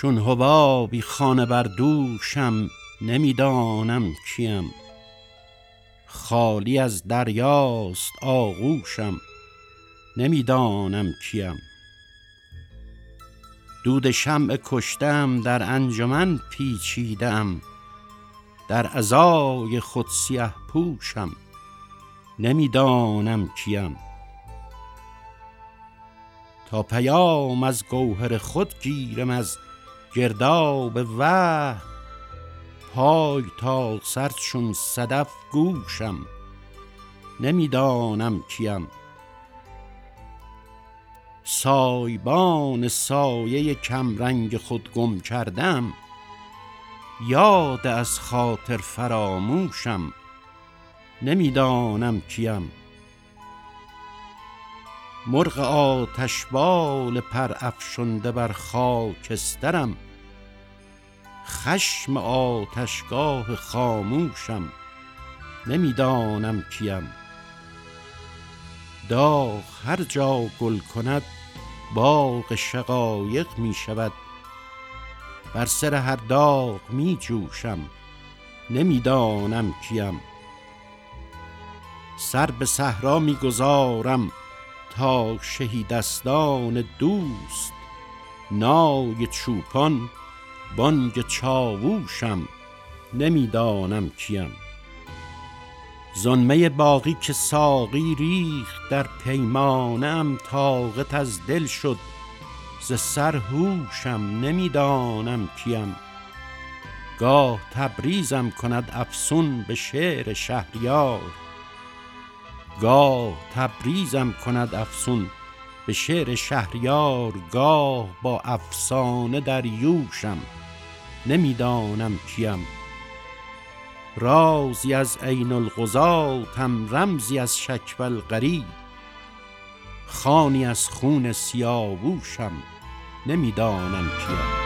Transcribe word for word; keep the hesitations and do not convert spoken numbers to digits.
چون حبابی خانه بر دوشم، نمیدانم کیم. خالی از دریاست آغوشم، نمیدانم کیم. دود شمع کشتم در انجمن پیچیدم، در عزای خود سیه پوشم، نمیدانم کیم. تا پیام از گوهر خود گیرم از گرداب وحی، پای تا سر چون صدف گوشم، نمیدانم کیم. سایبان سایه کمرنگ خود گم کردم، یاد از خاطر فراموشم، نمیدانم کیم. مرغ آتشبال پر افشنده بر خاکسترم، خشم آتشگاه خاموشم، نمیدانم کیم. داغ هر جا گل کند باغ شقایق می شود، بر سر هر داغ می جوشم، نمیدانم کیم. سر به صحرا می گذارم تا شهیدستان دوست، نای چوپان بانگ چاووشم، نمیدانم کیم. زنمه باقی که ساقی ریخت در پیمانم، طاقت از دل شد ز سر هوشم، نمیدانم کیم. گاه تبریزم کند افسون به شعر شهریار، گاه تبریزم کند افسون به شعر شهریار. گاه با افسانه در یوشم، نمیدانم کیم. رازی از عین القضاتم، رمزی از شکوى الغریب، خوانی از خون سیاووشم، نمیدانم کیم.